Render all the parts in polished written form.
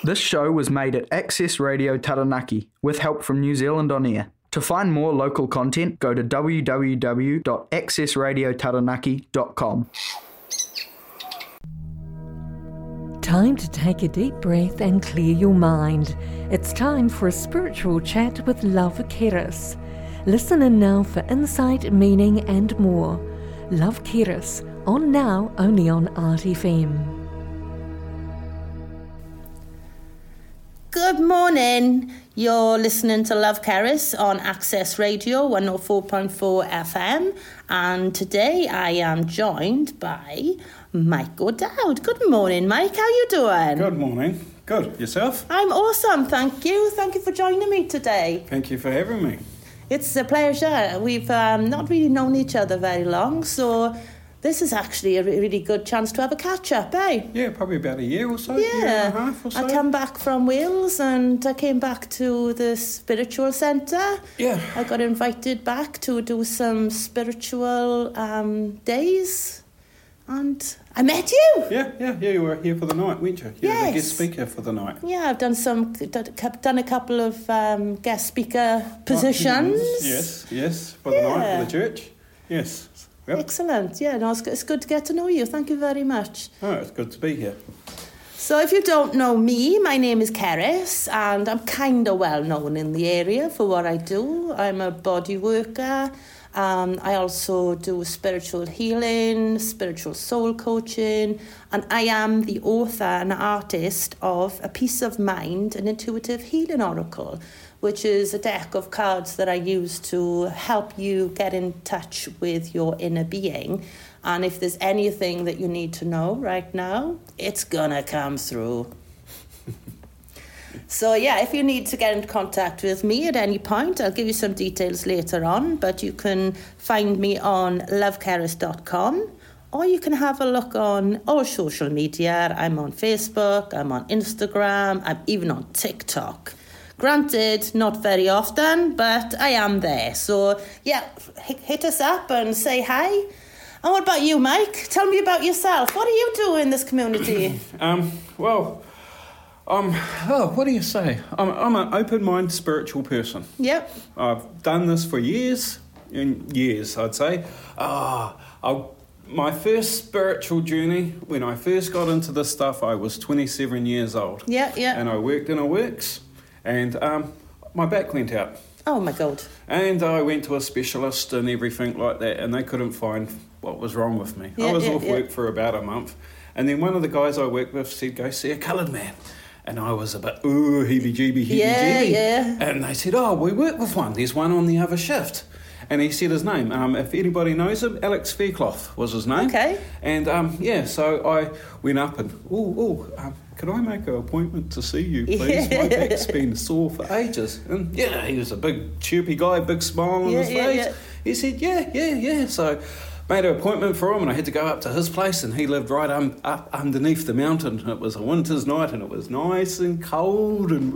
This show was made at Access Radio Taranaki with help from New Zealand On Air. To find more local content, go to www.accessradiotaranaki.com. Time to take a deep breath and clear your mind. It's time for a spiritual chat with Love Keris. Listen in now for insight, meaning and more. Love Keris, on now only on RTFM. Good morning. You're listening to Love Keris on Access Radio 104.4 FM, and today I am joined by Mike O'Dowd. Good morning, Mike. How you doing? Good morning. Good. Yourself? I'm awesome, thank you. Thank you for joining me today. Thank you for having me. It's a pleasure. We've not really known each other very long, so this is actually a really good chance to have a catch-up, eh? Yeah, probably about a year or so, Yeah. year and a half or so. I come back from Wales and I came back to the spiritual centre. Yeah. I got invited back to do some spiritual days and I met you. Yeah, you were here for the night, weren't you? You were the guest speaker for the night. Yeah, I've done a couple of guest speaker positions. Yes, for the night, for the church. Yes. Yep. Excellent. Yeah, no, it's good to get to know you. Thank you very much. Oh, it's good to be here. So if you don't know me, my name is Keris and I'm kind of well known in the area for what I do. I'm a body worker. I also do spiritual healing, spiritual soul coaching, and I am the author and artist of A Peace of Mind, an intuitive healing oracle, which is a deck of cards that I use to help you get in touch with your inner being. And if there's anything that you need to know right now, it's gonna come through. So yeah, if you need to get in contact with me at any point, I'll give you some details later on, but you can find me on lovekeris.com, or you can have a look on all social media. I'm on Facebook, I'm on Instagram, I'm even on TikTok. Granted, not very often, but I am there. So yeah, hit us up and say hi. And what about you, Mike? Tell me about yourself. What do you do in this community? What do you say? I'm an open-minded spiritual person. Yep. I've done this for years, I'd say. My first spiritual journey, when I first got into this stuff, I was 27 years old. Yeah. And I worked in a works, and my back went out. Oh, my God. And I went to a specialist and everything like that, and they couldn't find what was wrong with me. I was off work for about a month, and then one of the guys I worked with said, go see a coloured man. And I was a bit, heebie-jeebie. Yeah. And they said, we work with one. There's one on the other shift. And he said his name. If anybody knows him, Alex Faircloth was his name. Okay. And, so I went up and, can I make an appointment to see you, please? My back's been sore for ages. And, he was a big, chirpy guy, big smile on his face. Yeah. He said, yeah. So made an appointment for him, and I had to go up to his place, and he lived right up underneath the mountain. It was a winter's night, and it was nice and cold, and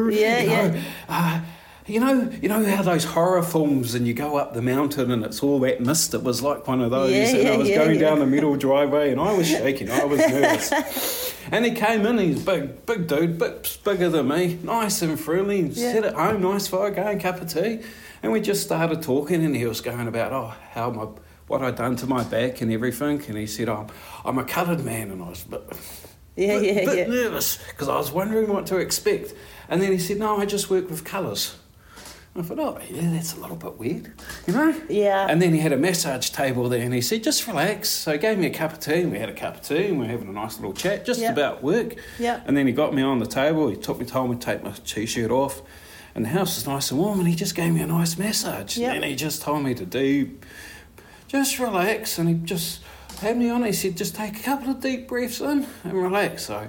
you know how those horror films, and you go up the mountain, and it's all that mist. It was like one of those, and I was going down the middle driveway, and I was shaking. I was nervous. And he came in. He's big dude, bigger than me, nice and friendly. And sat at home, nice fire, going cup of tea, and we just started talking, and he was going about what I'd done to my back and everything, and he said, I'm a coloured man, and I was a bit nervous because I was wondering what to expect. And then he said, no, I just work with colours. I thought, that's a little bit weird, you know? Yeah. And then he had a massage table there, and he said, just relax. So he gave me a cup of tea, and we had a cup of tea, and we were having a nice little chat just about work. Yeah. And then he got me on the table. He told me to take my T-shirt off, and the house was nice and warm, and he just gave me a nice massage. Yeah. And he just told me to just relax, and he just had me on. He said, just take a couple of deep breaths in and relax. So,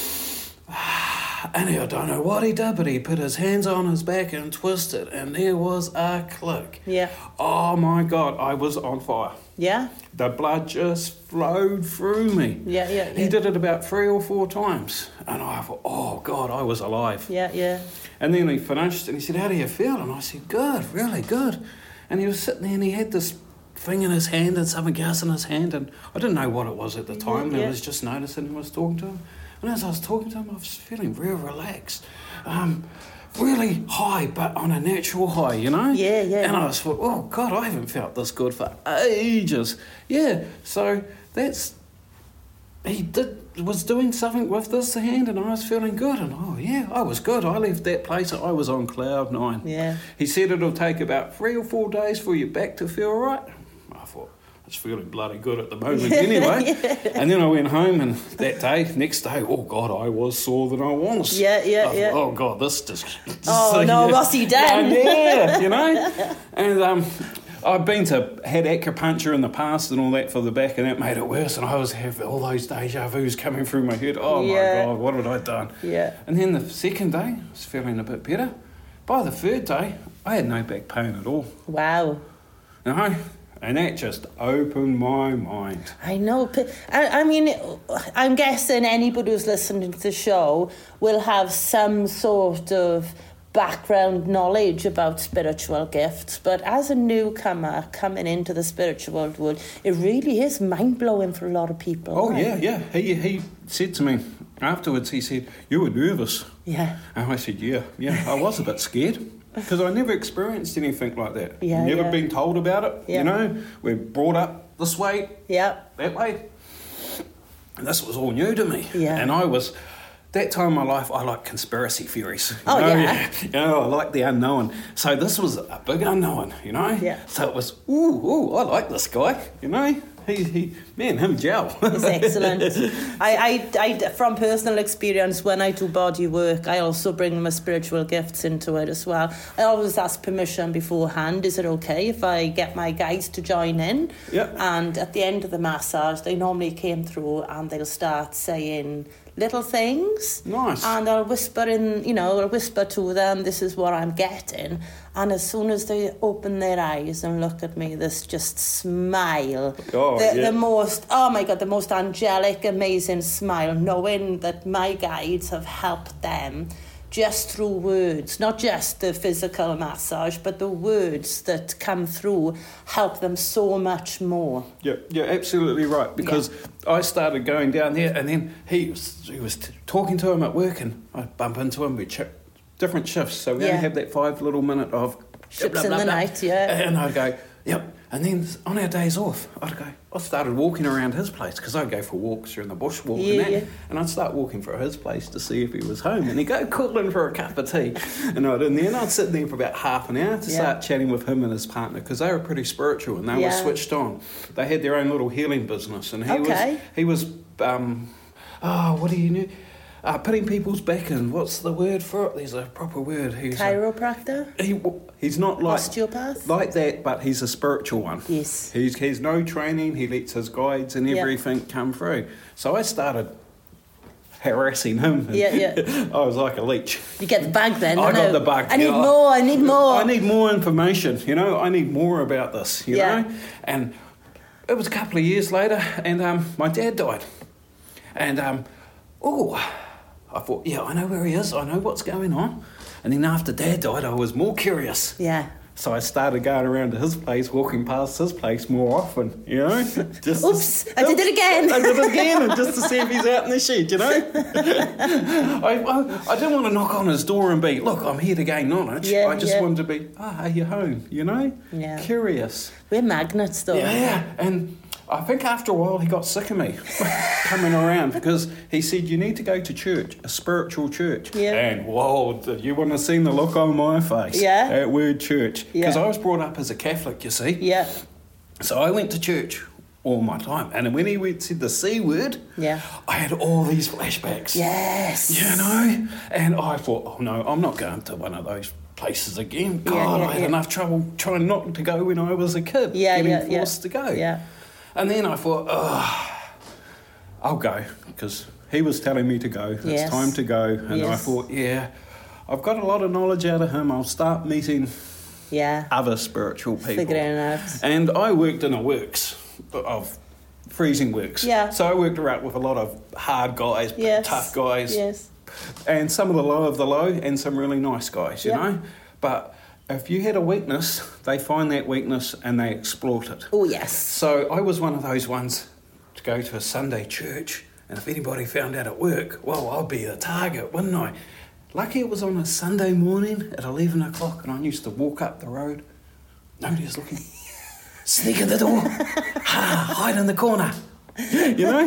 and I don't know what he did, but he put his hands on his back and twisted, and there was a click. Yeah. Oh my God, I was on fire. Yeah. The blood just flowed through me. Yeah. He did it about 3 or 4 times, and I thought, oh God, I was alive. Yeah. And then he finished, and he said, how do you feel? And I said, good, really good. And he was sitting there, and he had this thing in his hand and something else in his hand, and I didn't know what it was at the time. I was just noticing he was talking to him. And as I was talking to him, I was feeling real relaxed. Really high, but on a natural high, you know? Yeah, yeah. And I was thought, oh, God, I haven't felt this good for ages. Yeah, so he was doing something with this hand, and I was feeling good, and I was good. I left that place, I was on cloud 9. Yeah. He said it'll take about 3 or 4 days for your back to feel right. I thought, it's feeling bloody good at the moment anyway. Yeah. And then I went home, and next day, oh God, I was sore than I was. Yeah. Thought, oh God, this just... Oh no, what's he done? Yeah, you know? And I've had acupuncture in the past and all that for the back, and that made it worse, and I was having all those deja vus coming through my head. Oh my God, what had I done? Yeah. And then the second day, I was feeling a bit better. By the third day, I had no back pain at all. Wow. No. And that just opened my mind. I know. I mean, I'm guessing anybody who's listening to the show will have some sort of background knowledge about spiritual gifts, but as a newcomer coming into the spiritual world, it really is mind-blowing for a lot of people. Oh, right? Yeah. He said to me afterwards, he said, you were nervous. Yeah. And I said, yeah, I was a bit scared. Because I never experienced anything like that. Never been told about it, you know. We're brought up this way, that way. And this was all new to me. Yeah. And that time in my life, I like conspiracy theories. Oh, know? yeah. You know, I like the unknown. So this was a big unknown, you know. Yeah. So it was, I like this guy, you know. Him gel. It's excellent. I from personal experience, when I do body work, I also bring my spiritual gifts into it as well. I always ask permission beforehand. Is it okay if I get my guides to join in? Yeah. And at the end of the massage, they normally came through and they'll start saying little things. Nice. And I'll whisper to them, this is what I'm getting. And as soon as they open their eyes and look at me, this just smile. The most angelic, amazing smile, knowing that my guides have helped them just through words, not just the physical massage, but the words that come through help them so much more. Yeah, you're absolutely right, because I started going down there, and then he was talking to him at work, and I bump into him, we different shifts, so we only have that 5 little minute of ships in the night, and I'd go, yep. And then on our days off, I started walking around his place, because I'd go for walks during the bushwalk and I'd start walking through his place to see if he was home, and he'd go calling for a cup of tea, and I'd sit there for about half an hour to start chatting with him and his partner, because they were pretty spiritual and they were switched on. They had their own little healing business, and he was what do you know? Putting people's back in. What's the word for it? There's a proper word. Chiropractor? He's not like... Osteopath? Like that, but he's a spiritual one. Yes. He's no training. He lets his guides and everything come through. So I started harassing him. I was like a leech. You get the bug then. I got the bug. I need more. I need more information, you know. I need more about this, you know. And it was a couple of years later, and my dad died. And, I thought, I know where he is. I know what's going on. And then after Dad died, I was more curious. Yeah. So I started going around to his place, walking past his place more often, you know. Oops, I did it again. And just to see if he's out in the shed, you know. I didn't want to knock on his door and be, look, I'm here to gain knowledge. I just wanted to be, are you home, you know? Yeah. Curious. We're magnets, though. Yeah, and I think after a while he got sick of me coming around, because he said, you need to go to church, a spiritual church. Yeah. And whoa, you wouldn't have seen the look on my face at word church. Because I was brought up as a Catholic, you see. Yeah. So I went to church all my time. And when he said the C word, I had all these flashbacks. Yes. You know? And I thought, oh no, I'm not going to one of those places again. God, I had enough trouble trying not to go when I was a kid. Getting forced to go. Yeah. And then I thought, I'll go, because he was telling me to go. It's time to go. And I thought, I've got a lot of knowledge out of him. I'll start meeting other spiritual people. Figuring out. And I worked in a works of freezing works. Yeah. So I worked around with a lot of hard guys, tough guys. Yes. And some of the low and some really nice guys, you know. But if you had a weakness, they find that weakness and they exploit it. Oh, yes. So I was one of those ones to go to a Sunday church And if anybody found out at work, well, I'd be the target, wouldn't I? Lucky it was on a Sunday morning at 11 o'clock and I used to walk up the road. Nobody's looking. Sneak in the door. Hide in the corner. You know?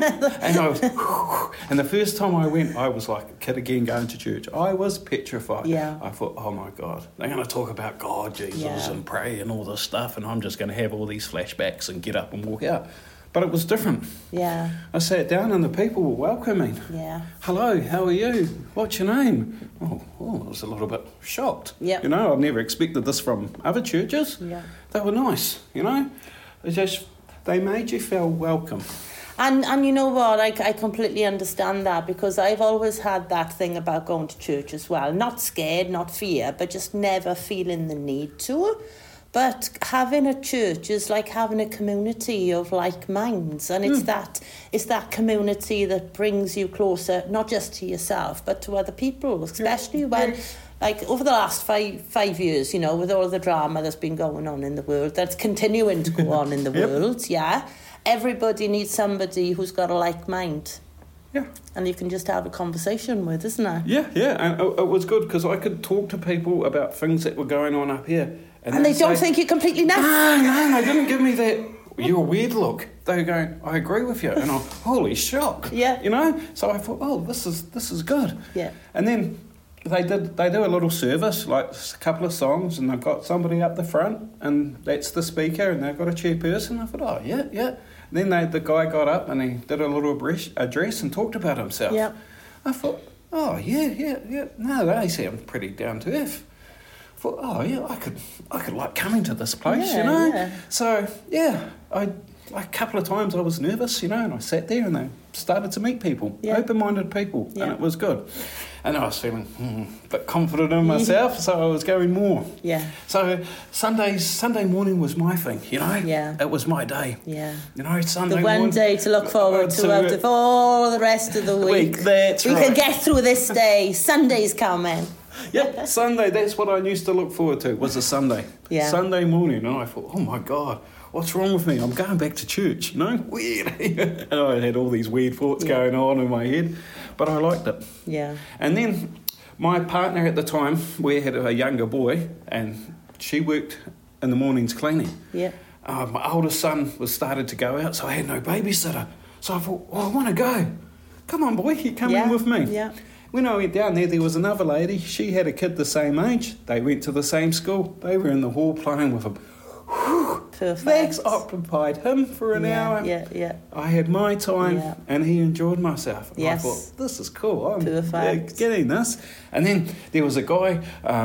And the first time I went, I was like a kid again going to church. I was petrified. Yeah. I thought, oh my God, they're going to talk about God, Jesus, and pray and all this stuff, and I'm just going to have all these flashbacks and get up and walk out. But it was different. Yeah. I sat down and the people were welcoming. Yeah. Hello, how are you? What's your name? Oh, I was a little bit shocked. Yeah. You know, I've never expected this from other churches. Yeah. They were nice, you know. They made you feel welcome. And you know what, I completely understand that, because I've always had that thing about going to church as well. Not scared, not fear, but just never feeling the need to. But having a church is like having a community of like minds, and it's that community that brings you closer, not just to yourself, but to other people, especially when, like, over the last five years, you know, with all the drama that's been going on in the world, that's continuing to go on in the world, everybody needs somebody who's got a like mind. Yeah. And you can just have a conversation with, isn't it? Yeah, and it was good because I could talk to people about things that were going on up here. And they don't think you're completely nuts. No, they didn't give me that, you're a weird look. They were going, I agree with you. And I'm, holy shock. Yeah. You know? So I thought, oh, this is good. Yeah. And then they do a little service, like a couple of songs, and they've got somebody up the front, and that's the speaker, and they've got a chairperson. I thought, oh, yeah. And then the guy got up and he did a little address and talked about himself. Yeah. I thought, oh, yeah. No, they sound pretty down to earth. I thought, oh, yeah, I could like coming to this place, you know? Yeah. So, a couple of times I was nervous, you know, and I sat there and they started to meet people, open-minded people, and it was good. And I was feeling a bit confident in myself, so I was going more. Yeah. So Sunday morning was my thing, you know? Yeah. It was my day. Yeah. You know, Sunday morning. The one day to look forward to out of all the rest of the week. That's right. We can get through this day. Sunday's coming. Yep, Sunday, that's what I used to look forward to, was a Sunday. Yeah. Sunday morning, and I thought, oh my God, what's wrong with me? I'm going back to church, you know? Weird. And I had all these weird thoughts going on in my head, but I liked it. Yeah. And then my partner at the time, we had a younger boy, and she worked in the mornings cleaning. Yeah. My oldest son was started to go out, so I had no babysitter. So I thought, I want to go. Come on, boy, you come in with me. Yeah. When I went down there was another lady. She had a kid the same age. They went to the same school. They were in the hall playing with him. Perfect. That's occupied him for an hour. Yeah. I had my time and he enjoyed myself. And I thought, this is cool. I'm getting this. And then there was a guy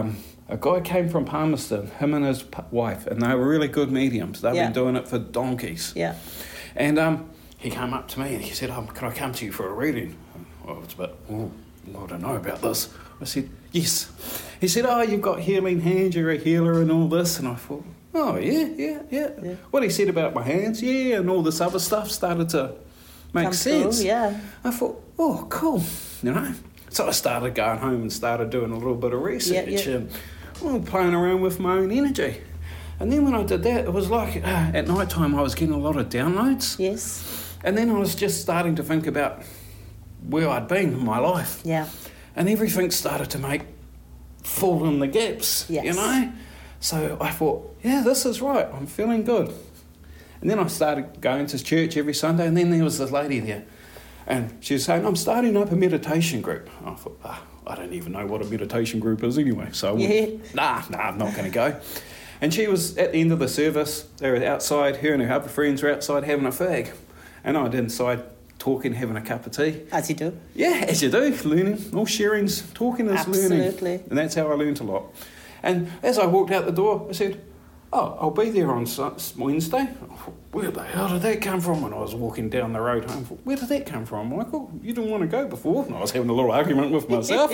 came from Palmerston, him and his wife, and they were really good mediums. They've been doing it for donkeys. Yeah. And he came up to me and he said, can I come to you for a reading? Well, it's a bit, I don't know about this. I said, yes. He said, you've got healing hands, you're a healer and all this. And I thought, oh, yeah. What he said about my hands, and all this other stuff started to make sense. Through, I thought, oh, cool, you know. So I started going home and started doing a little bit of research and playing around with my own energy. And then when I did that, it was like at night time I was getting a lot of downloads. Yes. And then I was just starting to think about where I'd been in my life. Yeah. And everything started to fall in the gaps, you know? So I thought, this is right. I'm feeling good. And then I started going to church every Sunday, and then there was this lady there. And she was saying, I'm starting up a meditation group. I thought, I don't even know what a meditation group is anyway. So I'm not going to go. And she was, at the end of the service, they were outside, her and her other friends were outside having a fag. And I was inside talking, having a cup of tea. As you do. Yeah, as you do, learning. All sharing's talking is learning. Absolutely. And that's how I learned a lot. And as I walked out the door, I said, I'll be there on Wednesday. I thought, where the hell did that come from? When I was walking down the road home, I thought, where did that come from, Michael? You didn't want to go before. And I was having a little argument with myself.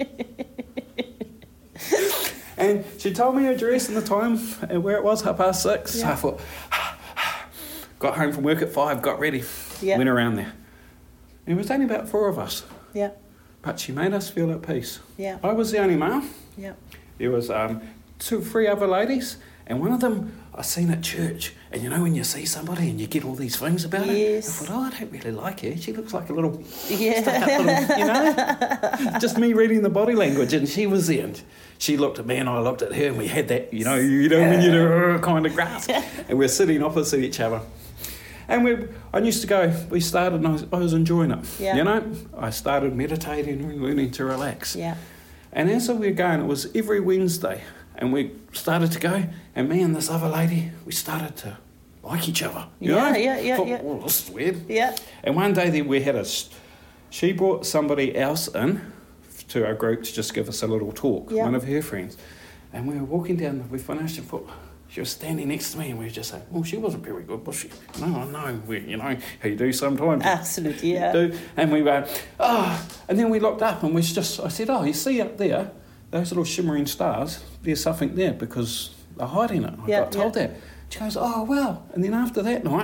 And she told me her address and the time and where it was, 6:30. So I thought, got home from work at 5, got ready, went around there. And it was only about 4 of us. Yeah. But she made us feel at peace. Yeah. I was the only male. Yeah. There was 3 other ladies, And one of them I seen at church. And you know when you see somebody and you get all these things about Yes. her? I thought, I don't really like her. She looks like a little, Yeah. stuck-up little, you know? Just me reading the body language. And she was there. And she looked at me and I looked at her and we had that, you know when you do kind of grasp. And we're sitting opposite each other. And I used to go, we started and I was enjoying it. Yeah. You know, I started meditating and learning to relax. Yeah. And as we were going, it was every Wednesday. And we started to go, and me and this other lady, we started to like each other. You know? Yeah. Thought, well, this is weird. Yeah. And one day we had she brought somebody else in to our group to just give us a little talk, Yeah. one of her friends. And we were walking down, we finished and thought, she was standing next to me and we were just saying, well, she wasn't very good, was she? No, I know, you know how you do sometimes. Absolutely, yeah. You do. And we went, and then we looked up and I said, you see up there, those little shimmering stars, there's something there because they're hiding it. I got told that. She goes, oh, wow. And then after that night,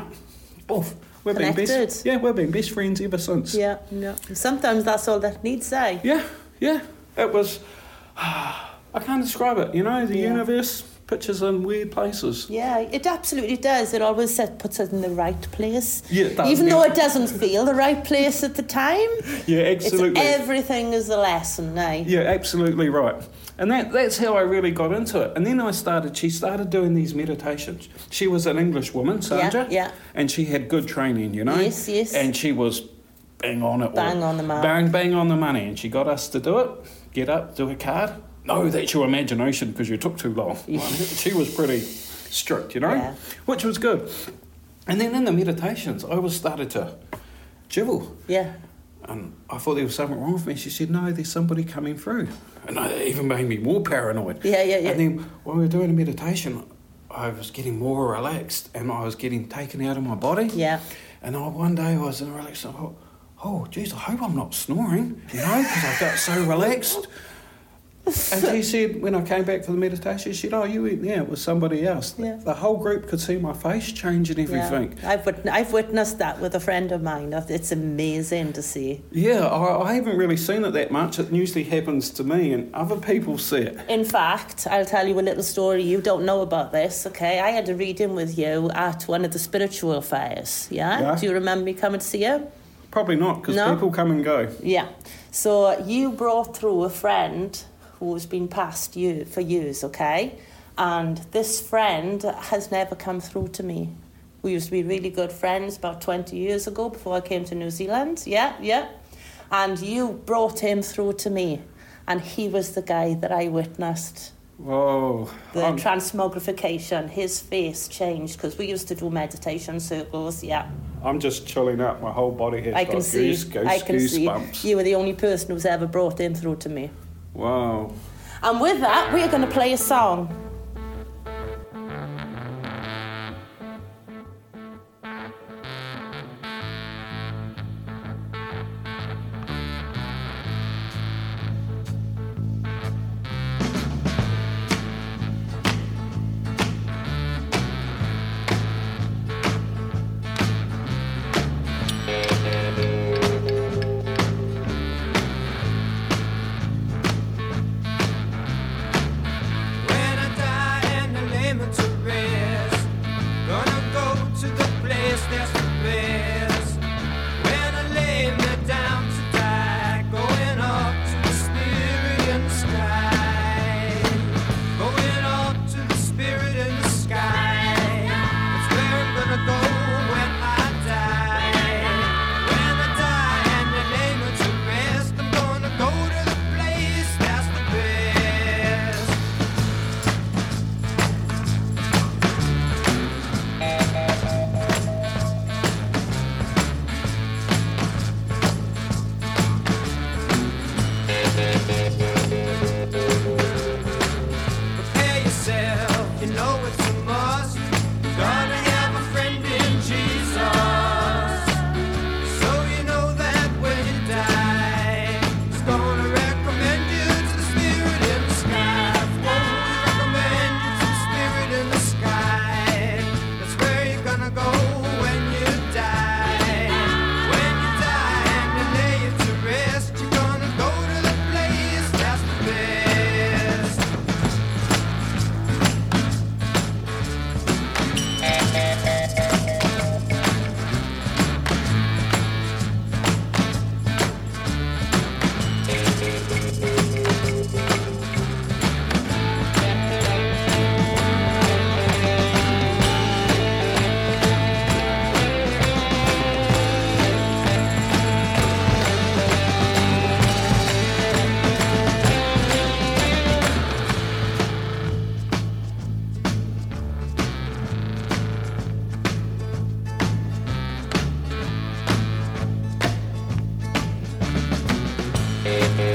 we've been best friends ever since. Yeah. Sometimes that's all that needs, eh? Yeah. It was, I can't describe it, you know, the universe pictures in weird places. Yeah, it absolutely does. It always puts it in the right place. Yeah, it does. Even though it doesn't feel the right place at the time. Yeah, absolutely. Everything is a lesson, eh? Yeah, absolutely right. And that's how I really got into it. And then she started doing these meditations. She was an English woman, Sandra. Yeah. And she had good training, you know. Yes. And she was bang on it. Bang on the mark. Bang on the money. And she got us to do it, get up, do a card. No, that's your imagination because you took too long. She was pretty strict, you know, which was good. And then in the meditations, I started to jibble. Yeah. And I thought there was something wrong with me. She said, no, there's somebody coming through. And it even made me more paranoid. Yeah. And then when we were doing a meditation, I was getting more relaxed and I was getting taken out of my body. Yeah. And one day I was in relaxed and I thought, oh, geez, I hope I'm not snoring, you know, because I got so relaxed. And she said, when I came back for the meditation, she said, oh, you went there with somebody else. Yeah. The whole group could see my face change and everything. Yeah. I've witnessed that with a friend of mine. It's amazing to see. Yeah, I haven't really seen it that much. It usually happens to me and other people see it. In fact, I'll tell you a little story. You don't know about this, okay? I had a reading with you at one of the spiritual fairs, yeah? Do you remember me coming to see you? Probably not, because people come and go. Yeah. So you brought through a friend who's been passed for years, okay? And this friend has never come through to me. We used to be really good friends about 20 years ago before I came to New Zealand. Yeah. And you brought him through to me. And he was the guy that I witnessed. Whoa. The transmogrification, his face changed because we used to do meditation circles, yeah. I'm just chilling out. My whole body has got goosebumps. You were the only person who's ever brought him through to me. Wow. And with that, we're going to play a song. When I die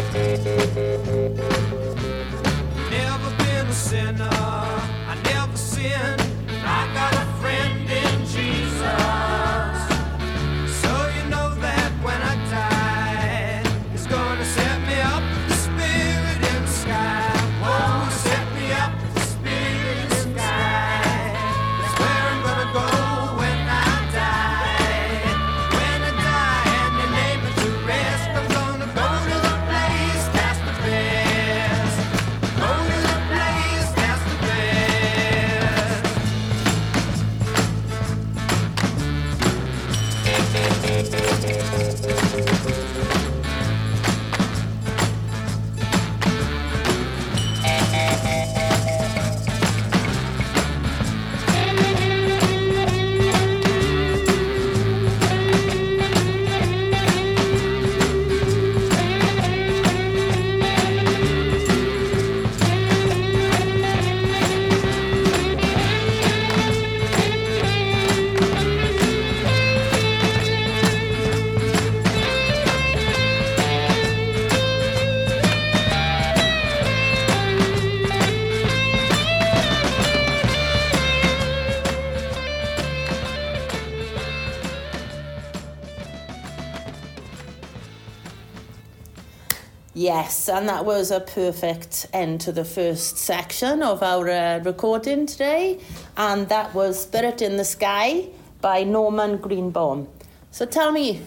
Never been a sinner, I never sinned. I got a friend in Jesus. So you know that when I die, He's gonna set me up, the Spirit in the sky. Oh, set me up, the Spirit in the sky. That's where I'm gonna go when I die. When I die and you lay me to rest, I'm gonna go to the place that's the best. Go to the place that's the best. Yes, and that was a perfect end to the first section of our recording today. And that was Spirit in the Sky by Norman Greenbaum. So tell me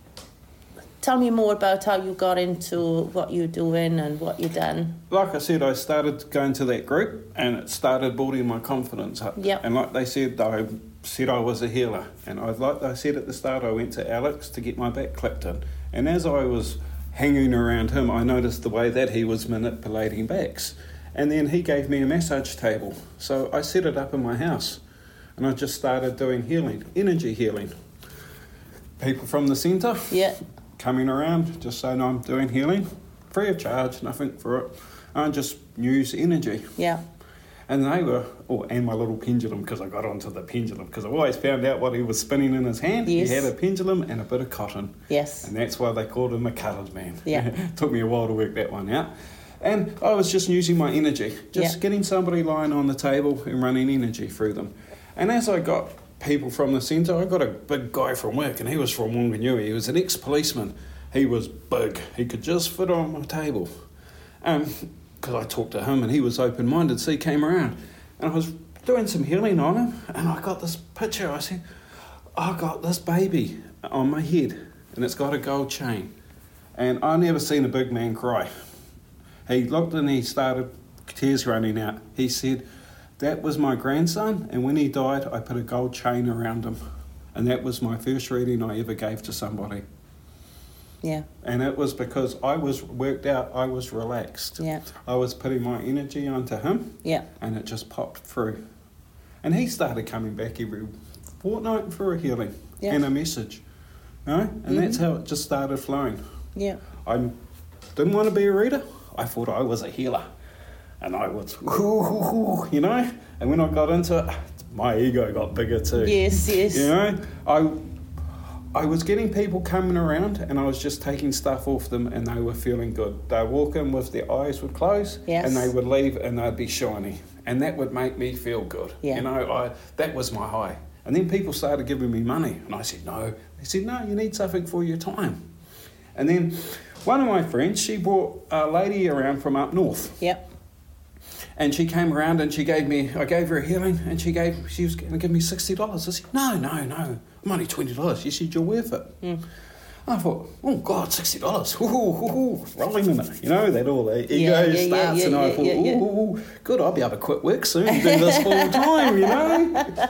more about how you got into what you're doing and what you've done. Like I said, I started going to that group and it started building my confidence up. Yep. And like they said, I was a healer. And like I said at the start, I went to Alex to get my back clipped in. And as I was hanging around him, I noticed the way that he was manipulating backs. And then he gave me a massage table. So I set it up in my house. And I just started doing healing, energy healing. People from the centre. Yeah. Coming around, just saying I'm doing healing, free of charge, nothing for it. I just use energy. Yeah. And they were, and my little pendulum, because I got onto the pendulum, because I always found out what he was spinning in his hand. Yes. He had a pendulum and a bit of cotton. Yes. And that's why they called him a coloured man. Yeah. Took me a while to work that one out. And I was just using my energy, just getting somebody lying on the table and running energy through them. And as I got people from the centre, I got a big guy from work, and he was from Wanganui. He was an ex-policeman. He was big. He could just fit on my table. Because I talked to him, and he was open-minded, so he came around. And I was doing some healing on him, and I got this picture. I said, I got this baby on my head, and it's got a gold chain. And I never seen a big man cry. He looked and he started tears running out. He said, that was my grandson, and when he died, I put a gold chain around him. And that was my first reading I ever gave to somebody. Yeah. And it was because I was worked out, I was relaxed. Yeah. I was putting my energy onto him. Yeah. And it just popped through. And he started coming back every fortnight for a healing and a message. You know? And that's how it just started flowing. Yeah. I didn't want to be a reader. I thought I was a healer. And I was, you know? And when I got into it, my ego got bigger too. Yes, yes. You know? I was getting people coming around and I was just taking stuff off them and they were feeling good. They'd walk in with their eyes would close and they would leave and they'd be shiny. And that would make me feel good. Yeah. You know, that was my high. And then people started giving me money. And I said, no. They said, no, you need something for your time. And then one of my friends, she brought a lady around from up north. Yep. And she came around and I gave her a healing and she was going to give me $60. I said, no, I'm only $20. She said, you're worth it. Mm. I thought, oh God, $60. Rolling in it. You know, that all the ego starts and I thought, good, I'll be able to quit work soon and do this full time, you know.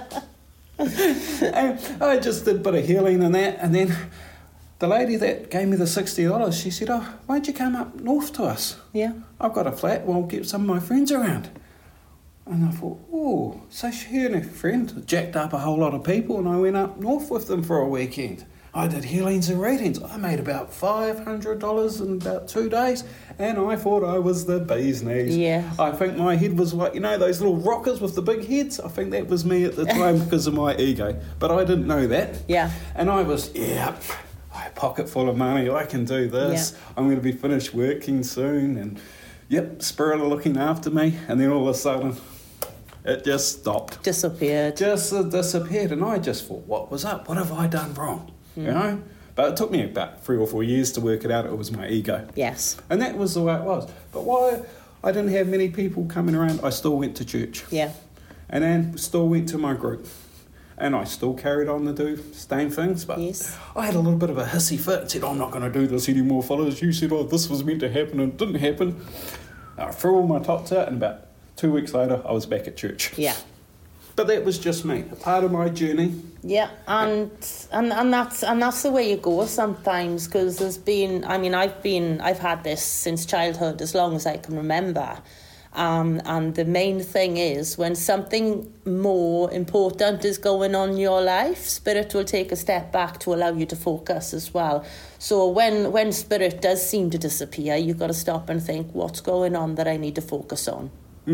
And I just did a bit of healing and that, and then the lady that gave me the $60, she said, oh, why don't you come up north to us? Yeah. I've got a flat, well, I'll get some of my friends around. And I thought, oh, so she and her friend jacked up a whole lot of people and I went up north with them for a weekend. I did healings and readings. I made about $500 in about 2 days and I thought I was the bee's knees. Yeah. I think my head was like, you know, those little rockers with the big heads? I think that was me at the time because of my ego. But I didn't know that. Yeah. And I was, I pocket full of money, I can do this, I'm going to be finished working soon, and Spirit are looking after me, and then all of a sudden, it just stopped. Disappeared. Just disappeared, and I just thought, what was up? What have I done wrong? You know? But it took me about 3 or 4 years to work it out. It was my ego. Yes. And that was the way it was. But why I didn't have many people coming around, I still went to church. Yeah. And then still went to my group. And I still carried on to do same things. But I had a little bit of a hissy fit and said, I'm not going to do this anymore, fellas. You said, this was meant to happen, and it didn't happen. I threw all my tops out, and about 2 weeks later, I was back at church. Yeah. But that was just me, a part of my journey. Yeah, and that's the way you go sometimes, because there's been, I've had this since childhood, as long as I can remember. And the main thing is, when something more important is going on in your life, Spirit will take a step back to allow you to focus as well. So when Spirit does seem to disappear, you've got to stop and think, what's going on that I need to focus on?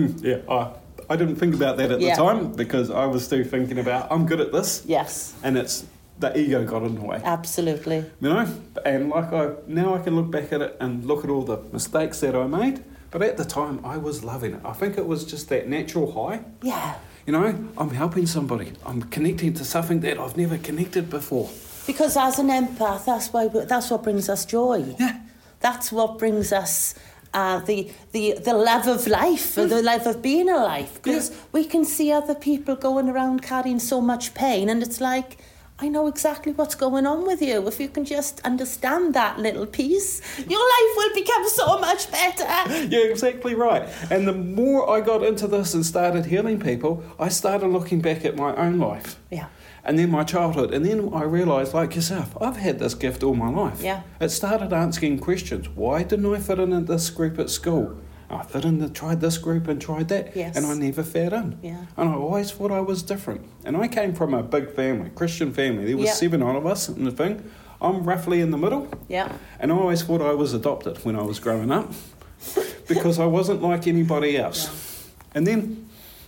I didn't think about that at the time, because I was still thinking about, I'm good at this. Yes. And it's the ego got in the way. Absolutely. You know? And now I can look back at it and look at all the mistakes that I made. But at the time, I was loving it. I think it was just that natural high. Yeah. You know, I'm helping somebody. I'm connecting to something that I've never connected before. Because as an empath, that's what brings us joy. Yeah. That's what brings us the love of life, the love of being alive. Because we can see other people going around carrying so much pain, and it's like, I know exactly what's going on with you. If you can just understand that little piece, your life will become so much better. Yeah, exactly right. And the more I got into this and started healing people, I started looking back at my own life. Yeah. And then my childhood. And then I realised, like yourself, I've had this gift all my life. Yeah. It started asking questions. Why didn't I fit in this group at school? I tried this group and tried that, and I never fit in. Yeah. And I always thought I was different. And I came from a big family, Christian family. There was 7 of us in the thing. I'm roughly in the middle. Yeah. And I always thought I was adopted when I was growing up, because I wasn't like anybody else. Yeah. And then,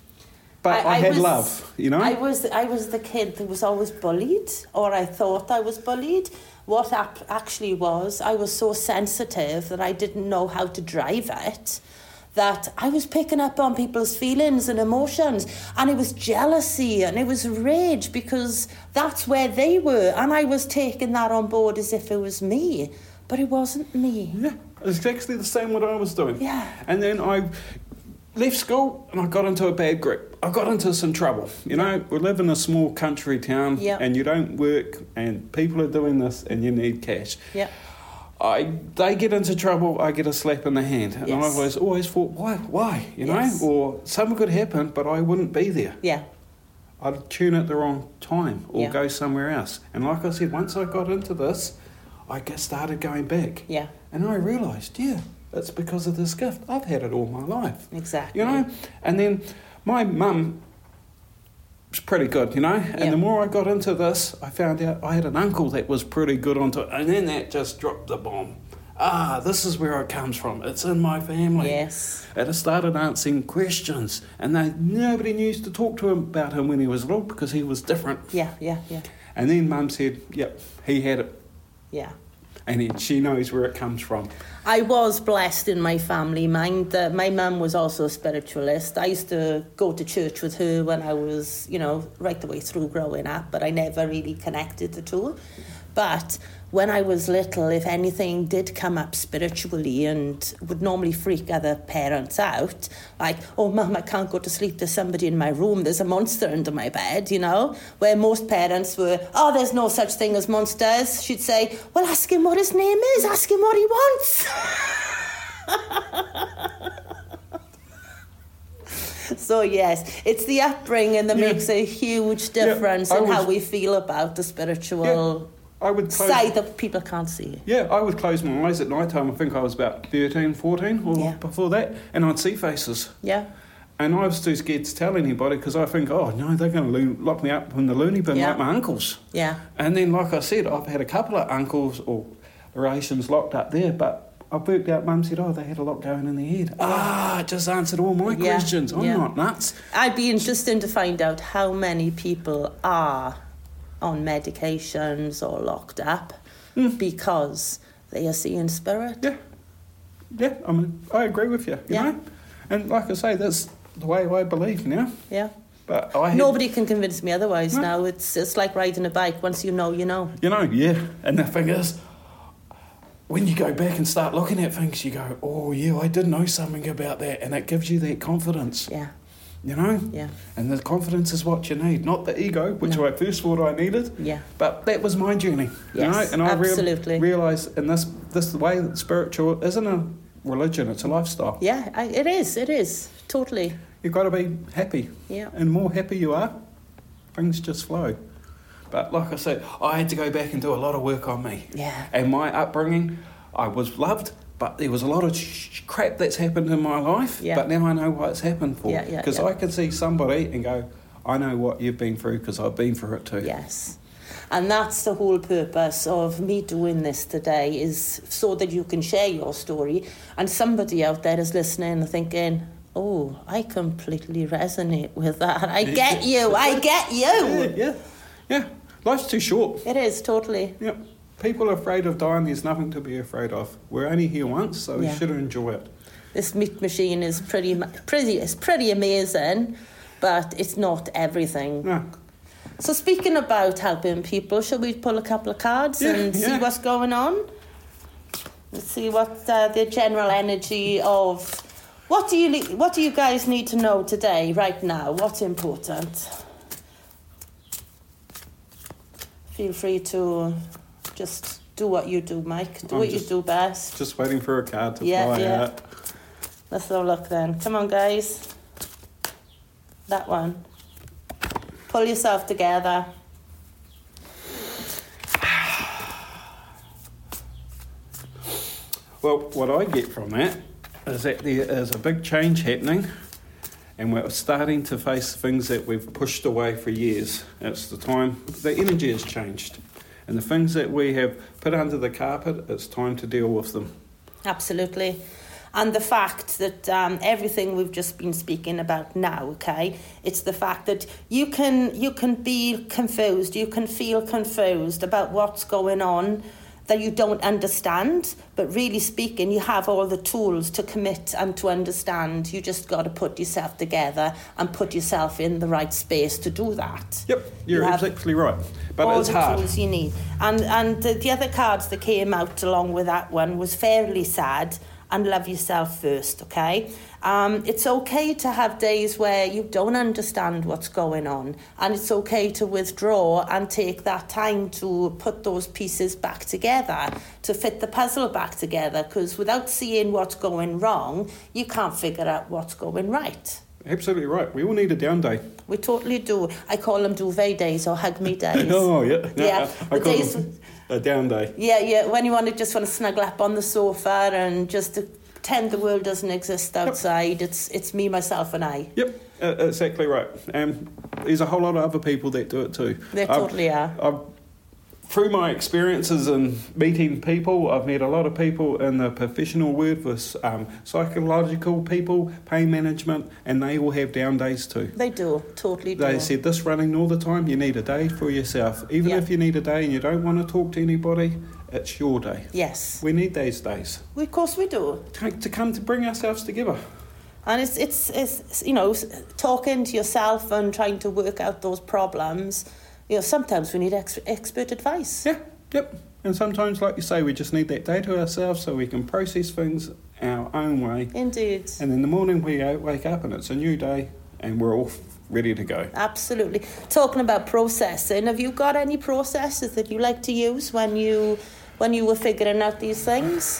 but I had love, you know. I was the kid that was always bullied, or I thought I was bullied. What actually was, I was so sensitive that I didn't know how to drive it, that I was picking up on people's feelings and emotions, and it was jealousy and it was rage, because that's where they were, and I was taking that on board as if it was me, but it wasn't me. Yeah, it's actually the same what I was doing. Yeah. And then I left school and I got into a bad group. I got into some trouble. You know, we live in a small country town, and you don't work, and people are doing this, and you need cash. Yeah. They get into trouble, I get a slap in the hand. And I always thought, why? You know? Or something could happen, but I wouldn't be there. Yeah. I'd tune at the wrong time or go somewhere else. And like I said, once I got into this, I started going back. Yeah. And I realised, it's because of this gift. I've had it all my life. Exactly. You know? And then my mum was pretty good, you know? And the more I got into this, I found out I had an uncle that was pretty good onto it. And then that just dropped the bomb. This is where it comes from. It's in my family. Yes. And I started answering questions. And nobody used to talk to him about him when he was little, because he was different. Yeah. And then Mum said, he had it. Yeah. And then she knows where it comes from. I was blessed in my family. My mum was also a spiritualist. I used to go to church with her when I was, right the way through growing up, but I never really connected the two. But when I was little, if anything did come up spiritually, and would normally freak other parents out, like, oh, Mum, I can't go to sleep, there's somebody in my room, there's a monster under my bed, where most parents were, oh, there's no such thing as monsters. She'd say, well, ask him what his name is, ask him what he wants. So yes, it's the upbringing that makes a huge difference in how we feel about the spiritual side that people can't see. Yeah, I would close my eyes at night time. I think I was about 13, 14 or before that, and I'd see faces. Yeah. And I was too scared to tell anybody, because I think, oh no, they're going to lock me up in the loony bin like my uncles. Yeah. And then, like I said, I've had a couple of uncles or relations locked up there, but I worked out, Mum said, they had a lot going in their head. I just answered all my questions. I'm not nuts. I'd be interested to find out how many people are on medications or locked up, because they are seeing spirit. Yeah, I mean, I agree with you, you know? And like I say, that's the way I believe now. Yeah. But nobody can convince me otherwise now. It's like riding a bike. Once you know, you know. You know, yeah. And the thing is, when you go back and start looking at things, you go, oh, yeah, I did know something about that. And it gives you that confidence. Yeah. You know? Yeah. And the confidence is what you need, not the ego, which I first thought I needed. Yeah. But that was my journey. Yes, you know? And I absolutely. realised, and this the way that spiritual isn't a religion, it's a lifestyle. Yeah, it is. Totally. You've got to be happy. Yeah. And the more happy you are, things just flow. But like I said, I had to go back and do a lot of work on me. Yeah. And my upbringing, I was loved, but there was a lot of crap that's happened in my life. Yeah. But now I know what it's happened for. Yeah, Because I can see somebody and go, I know what you've been through because I've been through it too. Yes. And that's the whole purpose of me doing this today, is so that you can share your story and somebody out there is listening and thinking, oh, I completely resonate with that. I get you. Yeah. Life's too short. It is, totally. Yeah. People are afraid of dying. There's nothing to be afraid of. We're only here once, so we should enjoy it. This meat machine is pretty amazing, but it's not everything. No. So speaking about helping people, shall we pull a couple of cards and see what's going on? Let's see what the general energy of... What do you guys need to know today, right now? What's important? Feel free to just do what you do, Mike. Do what you do best. Just waiting for a card to fly out. Let's have a look then. Come on, guys. That one. Pull yourself together. Well, what I get from that is that there is a big change happening and we're starting to face things that we've pushed away for years. It's the time, the energy has changed. And the things that we have put under the carpet, it's time to deal with them. Absolutely. And the fact that everything we've just been speaking about now, okay, it's the fact that you can be confused, you can feel confused about what's going on that you don't understand, but really speaking, you have all the tools to commit and to understand. You just got to put yourself together and put yourself in the right space to do that. Yep, you're exactly right. But all it's the hard. Tools you need. And the other cards that came out along with that one was Fairly Sad and Love Yourself First, okay? It's okay to have days where you don't understand what's going on, and it's okay to withdraw and take that time to put those pieces back together, to fit the puzzle back together, because without seeing what's going wrong, you can't figure out what's going right. Absolutely right. We all need a down day. We totally do. I call them duvet days or hug me days. Oh, yeah. Yeah. I call them a down day. Yeah. When you just want to snuggle up on the sofa and just to pretend the world doesn't exist outside. Yep. It's me, myself and I. Yep, exactly right. There's a whole lot of other people that do it too. There totally are. Through my experiences in meeting people, I've met a lot of people in the professional world with psychological people, pain management, and they all have down days too. They do, totally do. They said this running all the time, you need a day for yourself. Even if you need a day and you don't want to talk to anybody, it's your day. Yes. We need those days. Of course we do. To come to bring ourselves together. And it's talking to yourself and trying to work out those problems. Sometimes we need expert advice. Yeah, yep. And sometimes, like you say, we just need that day to ourselves so we can process things our own way. Indeed. And in the morning we wake up and it's a new day and we're all ready to go. Absolutely. Talking about processing, have you got any processes that you like to use when you were figuring out these things?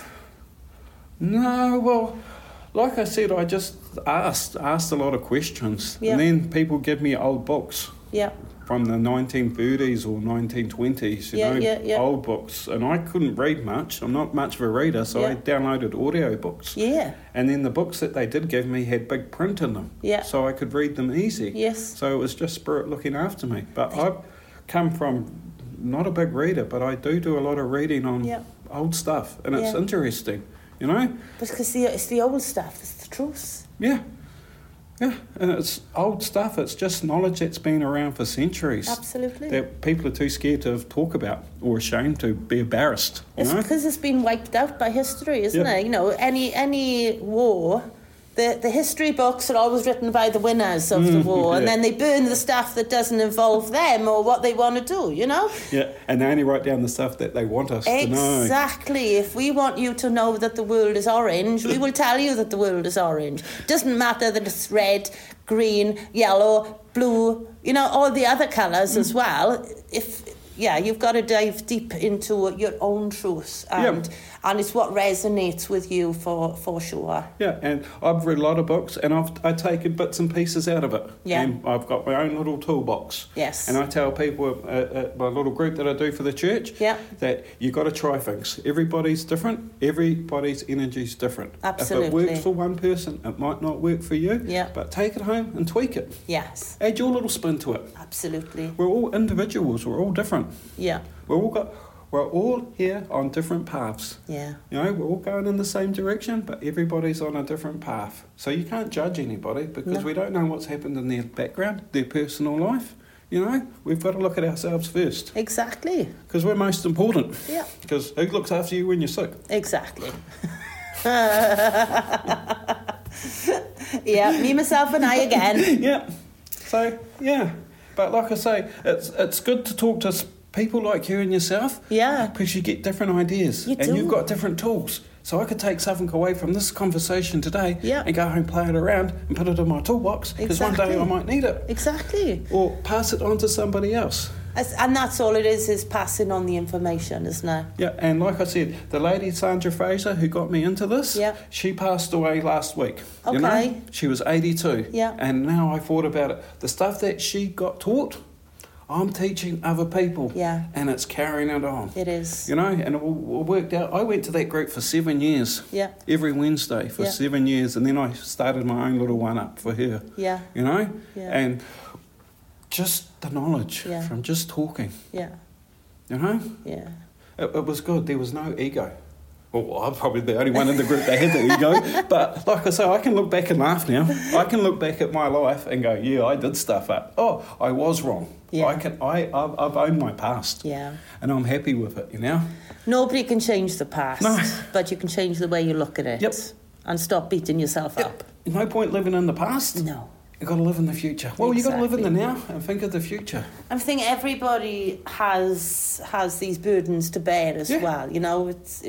No, well, like I said, I just asked a lot of questions. Yeah. And then people give me old books. Yeah. From the 1930s or 1920s, old books. And I couldn't read much. I'm not much of a reader, so I downloaded audio books. Yeah. And then the books that they did give me had big print in them. Yeah. So I could read them easy. Yes. So it was just Spirit looking after me. But I've come from not a big reader, but I do a lot of reading on old stuff. And it's interesting, Because it's the old stuff, it's the truth. Yeah. Yeah, and it's old stuff. It's just knowledge that's been around for centuries. Absolutely. That people are too scared to talk about or ashamed to be embarrassed. You It's know? because it's been wiped out by history, isn't Yeah. it? You know, any war, the history books are always written by the winners of the war, and yeah. then they burn the stuff that doesn't involve them or what they want to do, you know? Yeah, and they only write down the stuff that they want us to know. Exactly. If we want you to know that the world is orange, we will tell you that the world is orange. Doesn't matter that it's red, green, yellow, blue, you know, all the other colours as well. You've got to dive deep into your own truth, and it's what resonates with you for sure. Yeah, and I've read a lot of books, and I've taken bits and pieces out of it. Yeah. And I've got my own little toolbox. Yes. And I tell people at my little group that I do for the church Yeah. that you got to try things. Everybody's different. Everybody's energy's different. Absolutely. If it works for one person, it might not work for you. Yeah. But take it home and tweak it. Yes, Add your little spin to it. absolutely. We're all individuals. We're all different. Yeah, We're all here on different paths. yeah. You know, we're all going in the same direction, but everybody's on a different path. So you can't judge anybody because No. we don't know what's happened in their background, their personal life. You know, we've got to look at ourselves first Exactly. because we're most important. Yeah. Because who looks after you when you're sick? Exactly. Yeah, me, myself, and I again. Yeah. So, yeah. But like I say, it's good to talk to people like you and yourself. Yeah. Because you get different ideas. You and do. you've got different tools. So I could take something away from this conversation today Yeah. and go home, play it around and put it in my toolbox because one day Exactly. I might need it. Exactly. Or pass it on to somebody else. And that's all it is passing on the information, isn't it? Yeah, and like I said, the lady Sandra Fraser who got me into this, Yeah. she passed away last week. You know? Okay. She was 82. Yeah. And now I thought about it. The stuff that she got taught, I'm teaching other people. Yeah. And it's carrying it on. It is. You know, and it worked out. I went to that group for 7 years. Yeah. Every Wednesday for Yeah. 7 years. And then I started my own little one up for her. Yeah. You know? Yeah. And just the knowledge Yeah. from just talking. Yeah. You know? Yeah. It was good. There was no ego. Well, I'm probably the only one in the group that had the ego. But like I say, I can look back and laugh now. I can look back at my life and go, yeah, I did stuff up. Oh, I was wrong. Yeah. I've owned my past. Yeah. And I'm happy with it, you know? Nobody can change the past, No. but you can change the way you look at it. Yep. And stop beating yourself up. No point living in the past. No. You've got to live in the future. Well, you've got to live in the Exactly. now and think of the future. I think everybody has these burdens to bear as Yeah. well. You know,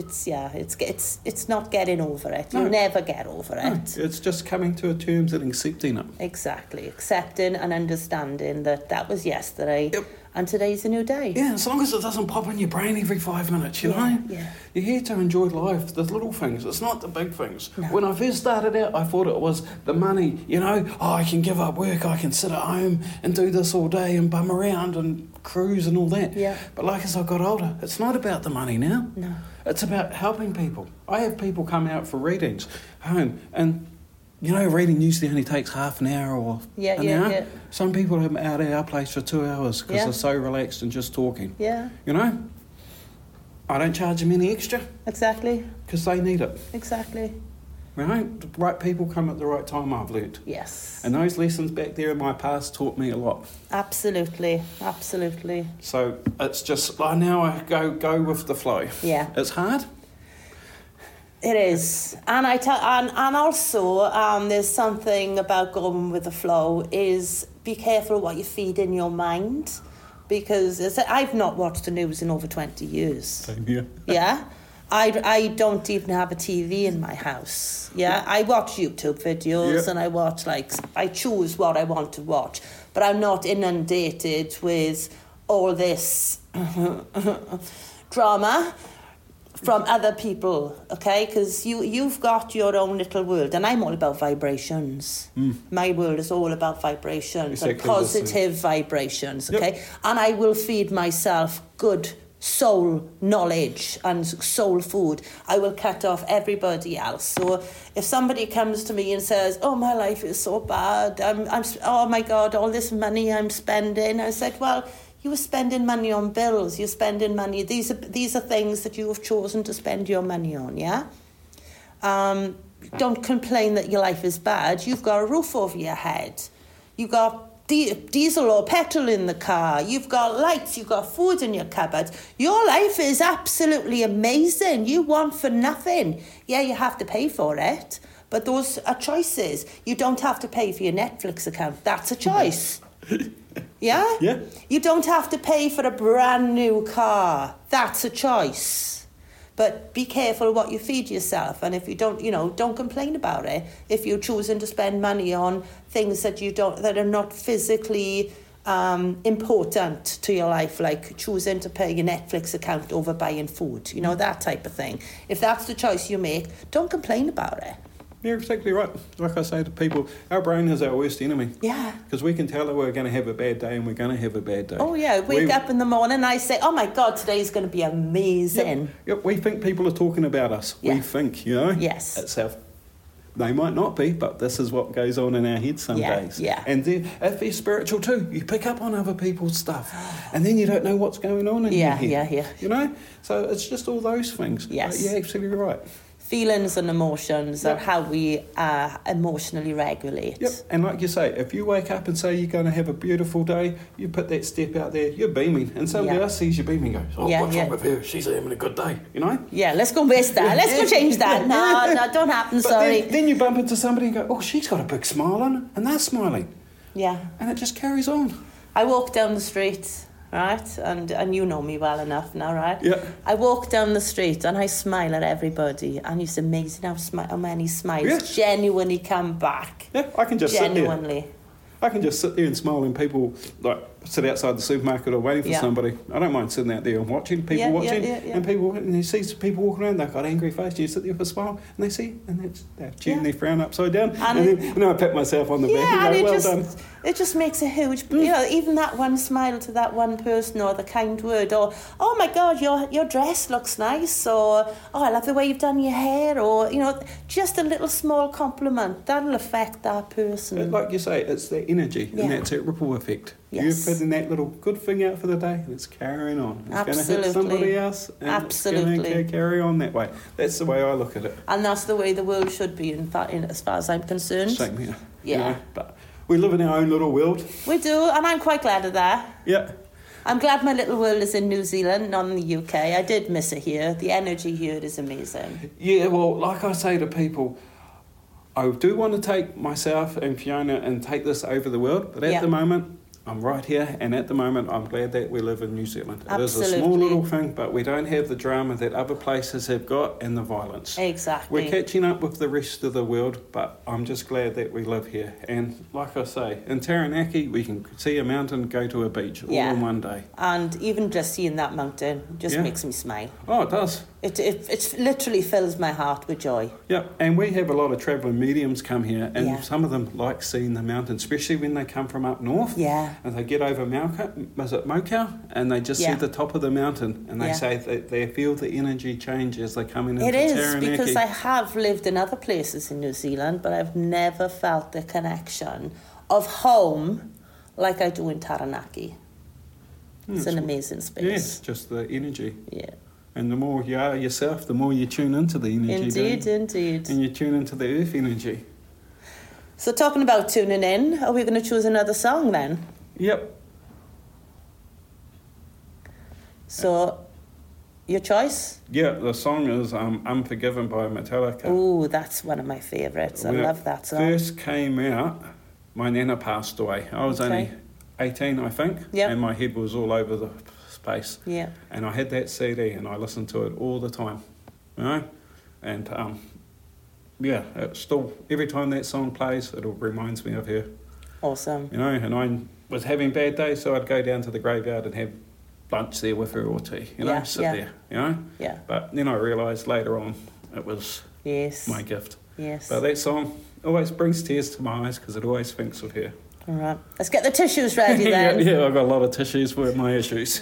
it's not getting over it. You'll No. never get over No, it. it's just coming to terms and accepting it. Exactly, accepting and understanding that was yesterday, Yep. and today's a new day. Yeah, as long as it doesn't pop in your brain every 5 minutes, you Yeah, know? yeah. You're here to enjoy life, the little things. It's not the big things. No. When I first started out, I thought it was the money, you know? Oh, I can give up work, I can sit at home and do this all day and bum around and cruise and all that. Yeah. But like as I got older, it's not about the money now. No. It's about helping people. I have people come out for readings home and you know, reading usually only takes half an hour or Yeah, an yeah, hour. yeah. Some people are out at our place for 2 hours because Yeah. they're so relaxed and just talking. Yeah, You know? I don't charge them any extra exactly, because they need it. exactly. Right? The right people come at the right time, I've learnt. Yes, And those lessons back there in my past taught me a lot. absolutely, absolutely. So it's just, now I go with the flow. Yeah. It's hard. It is, and and also there's something about going with the flow is be careful what you feed in your mind, because I've not watched the news in over 20 years. Same here. Yeah, I don't even have a TV in my house. Yeah, I watch YouTube videos Yeah. and I choose what I want to watch, but I'm not inundated with all this drama from other people, okay? Because you've got your own little world, and I'm all about vibrations. My world is all about vibrations and Exactly the positive vibrations, Yep. okay? And I will feed myself good soul knowledge and soul food. I will cut off everybody else. So if somebody comes to me and says, "Oh, my life is so bad. Oh my God, all this money I'm spending," I said, "Well, you were spending money on bills. You're spending money. These are things that you have chosen to spend your money on, yeah? don't complain that your life is bad. You've got a roof over your head. You've got diesel or petrol in the car. You've got lights. You've got food in your cupboard. Your life is absolutely amazing. You want for nothing. Yeah, you have to pay for it, but those are choices. You don't have to pay for your Netflix account. That's a choice. Yeah? Yeah. You don't have to pay for a brand new car. That's a choice. But be careful what you feed yourself. And if you don't, don't complain about it. If you're choosing to spend money on things that are not physically important to your life, like choosing to pay your Netflix account over buying food, that type of thing. If that's the choice you make, don't complain about it. You're exactly right. Like I say to people, our brain is our worst enemy. Yeah. Because we can tell that we're going to have a bad day and we're going to have a bad day. Oh, yeah. Wake up in the morning and I say, oh, my God, today's going to be amazing. Yep. We think people are talking about us. Yeah. We think, Yes. Itself. They might not be, but this is what goes on in our heads some days. Yeah. And then if you're spiritual too, you pick up on other people's stuff. And then you don't know what's going on in your head. Yeah. So it's just all those things. Yes. You're absolutely right. Feelings and emotions are how we emotionally regulate. Yep, and like you say, if you wake up and say you're going to have a beautiful day, you put that step out there, you're beaming, and somebody else sees you beaming and goes, what's wrong with her? She's having a good day, Yeah, let's go waste that. Let's go change that. No, don't happen, but sorry. Then you bump into somebody and go, oh, she's got a big smile on her, and they're smiling. Yeah. And it just carries on. I walk down the street, right? And you know me well enough now, right? Yeah. I walk down the street and I smile at everybody, and it's amazing how many smiles genuinely come back. Yeah, I can just genuinely. sit there. I can just sit there and smile, and people sit outside the supermarket or waiting for somebody. I don't mind sitting out there and watching people watching, and you see people walking around. They've got angry face. You sit there with a smile, and they see, and they're turning their frown upside down. And then I pat myself on the back and go, well done. It just makes a huge, even that one smile to that one person, or the kind word, or oh my God, your dress looks nice, or oh, I love the way you've done your hair, or just a little small compliment that'll affect that person. Like you say, it's the energy, and that's that ripple effect. Yes. You're putting that little good thing out for the day, and it's carrying on. It's going to hit Absolutely. somebody else, and it's going to carry on that way. That's the way I look at it. And that's the way the world should be, as far as I'm concerned. Same here. Yeah. But we live in our own little world. We do, and I'm quite glad of that. Yeah. I'm glad my little world is in New Zealand, not in the UK. I did miss it here. The energy here is amazing. Yeah, well, like I say to people, I do want to take myself and Fiona and take this over the world, but at the moment, I'm right here, and at the moment I'm glad that we live in New Zealand. It is a small little thing, but we don't have the drama that other places have got and the violence. Exactly. We're catching up with the rest of the world, but I'm just glad that we live here. And like I say, in Taranaki we can see a mountain, go to a beach all in one day. And even just seeing that mountain just makes me smile. Oh, it does. It literally fills my heart with joy. Yeah, and we have a lot of travelling mediums come here, and some of them like seeing the mountain, especially when they come from up north. Yeah. And they get over Mokau, and they just see the top of the mountain, and they say that they feel the energy change as they're coming into Taranaki. It is, because I have lived in other places in New Zealand, but I've never felt the connection of home like I do in Taranaki. It's an amazing space. Yes, just the energy. Yeah. And the more you are yourself, the more you tune into the energy. Indeed. And you tune into the earth energy. So talking about tuning in, are we going to choose another song then? Yep. So, your choice? Yeah, the song is Unforgiven by Metallica. Ooh, that's one of my favourites. I love that song. When it first came out, my nana passed away. I was only 18, I think, and my head was all over the space. Yeah. And I had that CD, and I listened to it all the time, And it's still, every time that song plays, it reminds me of her. Awesome. And I was having bad days, so I'd go down to the graveyard and have lunch there with her or tea, sit there, Yeah. But then I realised later on it was my gift. Yes. But that song always brings tears to my eyes because it always thinks of her. All right. Let's get the tissues ready then. yeah, I've got a lot of tissues for my issues.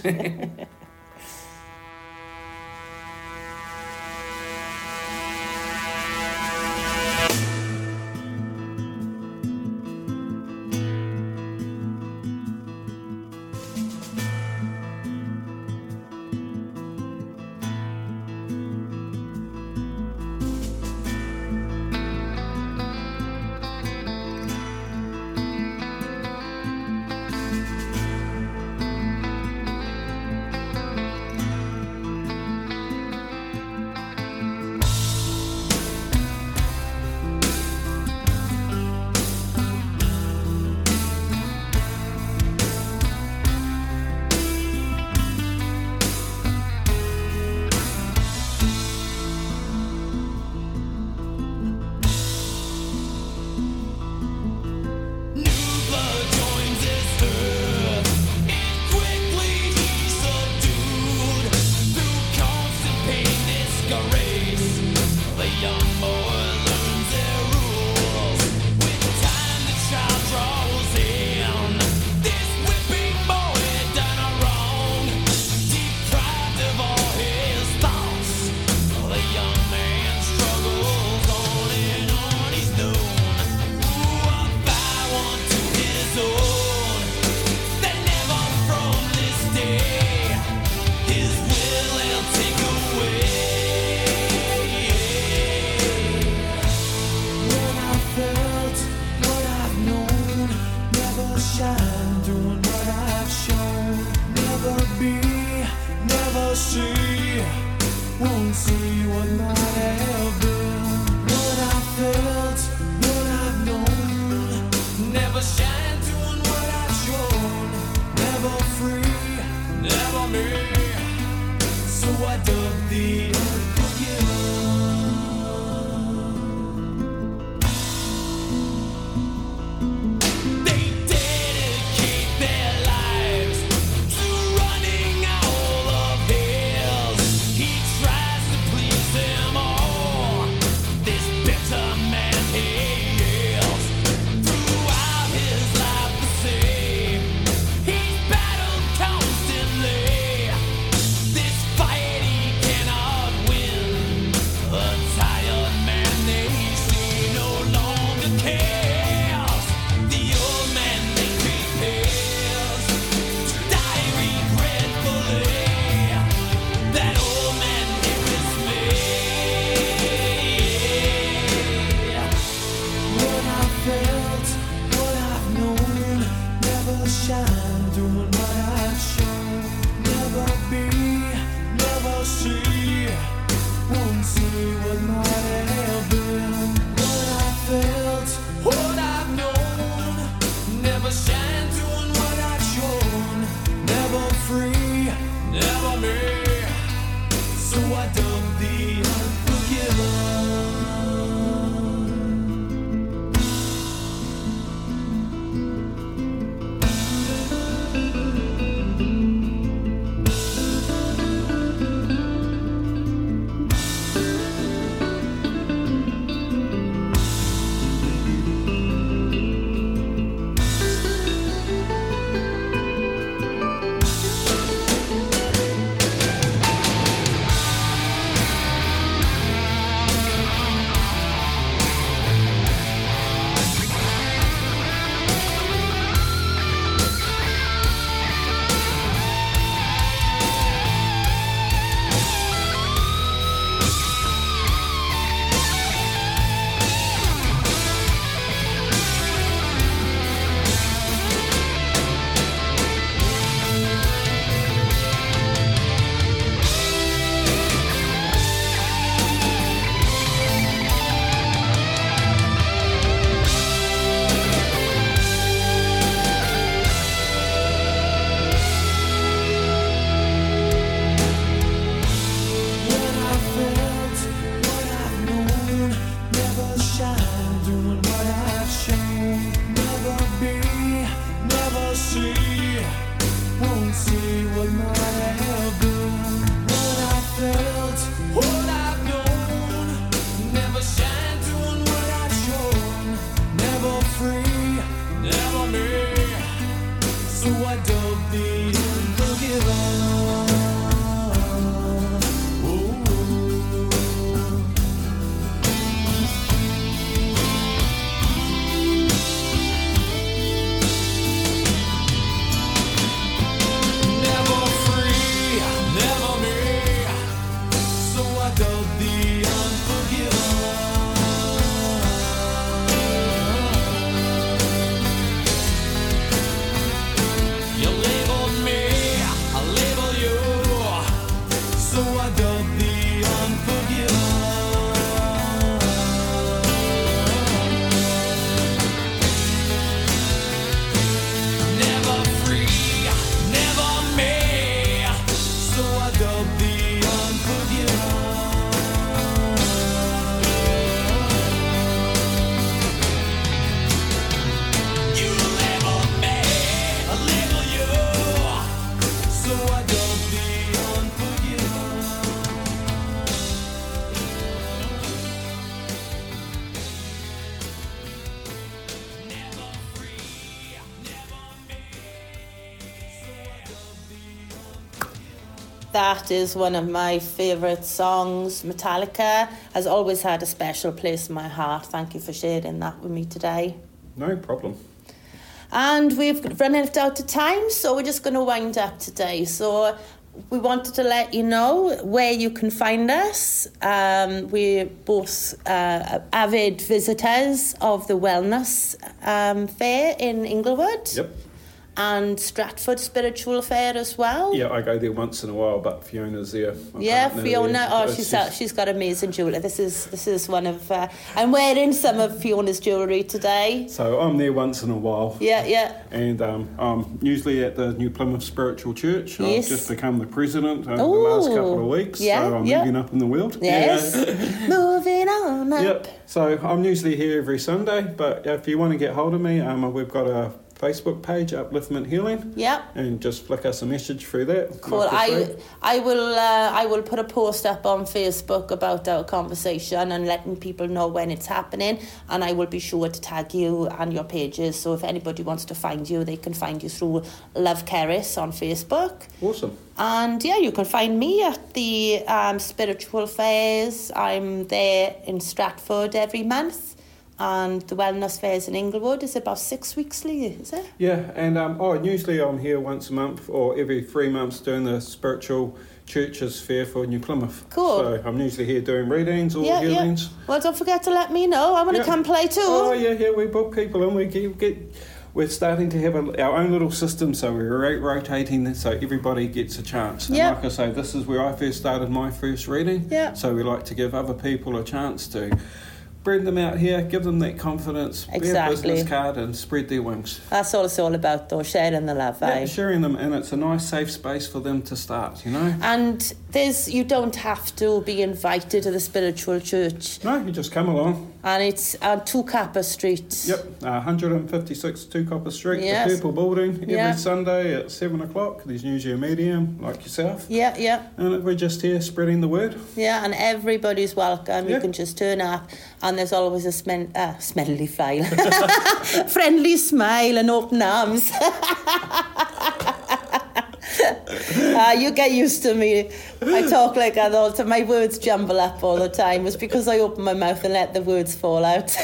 shine doing what I show. Never be, never see. Won't see what might have been. What I felt, what I've known. Never shine doing what I've shown. Never free, never me. So I dug the unforgiven. That is one of my favourite songs. Metallica has always had a special place in my heart. Thank you for sharing that with me today. No problem. And we've run out of time, so we're just going to wind up today. So we wanted to let you know where you can find us. We're both avid visitors of the Wellness Fair in Inglewood. Yep. And Stratford Spiritual Fair as well. Yeah, I go there once in a while, but Fiona's there. Yeah, Fiona. Oh, she's got amazing jewellery. This is one of. I'm wearing some of Fiona's jewellery today. So I'm there once in a while. Yeah. And I'm usually at the New Plymouth Spiritual Church. Yes. I've just become the president over the last couple of weeks. Yeah, so I'm moving up in the world. Yes. Moving on up. Yep. So I'm usually here every Sunday, but if you want to get hold of me, we've got a Facebook page, Upliftment Healing. Yeah. And just flick us a message through that. Cool. I will put a post up on Facebook about our conversation and letting people know when it's happening, and I will be sure to tag you and your pages, so if anybody wants to find you, they can find you through Love Keris on Facebook. Awesome. And yeah, you can find me at the spiritual fairs. I'm there in Stratford every month. And the Wellness Fairs in Inglewood is about 6 weekly, is it? Yeah, and usually I'm here once a month or every 3 months doing the Spiritual Churches Fair for New Plymouth. Cool. So I'm usually here doing readings or healings. Well, don't forget to let me know. I want to come play too. Oh, yeah, we book people and we we're starting to have our own little system, so we're rotating so everybody gets a chance. And Yep. like I say, this is where I first started my first reading. Yep. So we like to give other people a chance to bring them out here, give them that confidence, be a Exactly. business card and spread their wings. That's all it's all about, though, sharing the love, Yeah, eh? sharing them, and it's a nice safe space for them to start, you know? And you don't have to be invited to the spiritual church. No, you just come along. And it's on 2 Kappa Street. Yep, 156 2 Copper Street, Yes. the Purple Building, every Yeah. Sunday at 7 o'clock. There's usually a medium like yourself. Yeah, yeah, And we're just here spreading the word. yeah, and everybody's welcome. Yeah. You can just turn up, and there's always a smelly file. Friendly smile and open arms. You get used to me. I talk like that all the time. My words jumble up all the time. It's because I open my mouth and let the words fall out.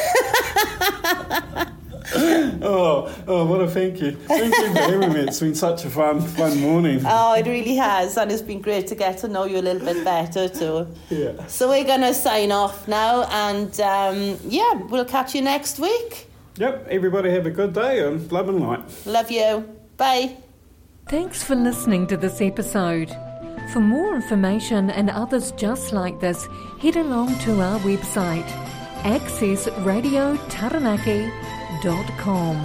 Oh, what a thank you. Thank you for having me. It's been such a fun morning. Oh, it really has, and it's been great to get to know you a little bit better too. Yeah. So we're going to sign off now, and we'll catch you next week. Yep, everybody have a good day and love and light. Love you. Bye. Thanks for listening to this episode. For more information and others just like this, head along to our website, accessradiotaranaki.com.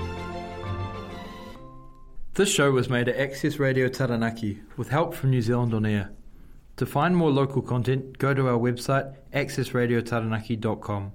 This show was made at Access Radio Taranaki with help from New Zealand On Air. To find more local content, go to our website accessradiotaranaki.com.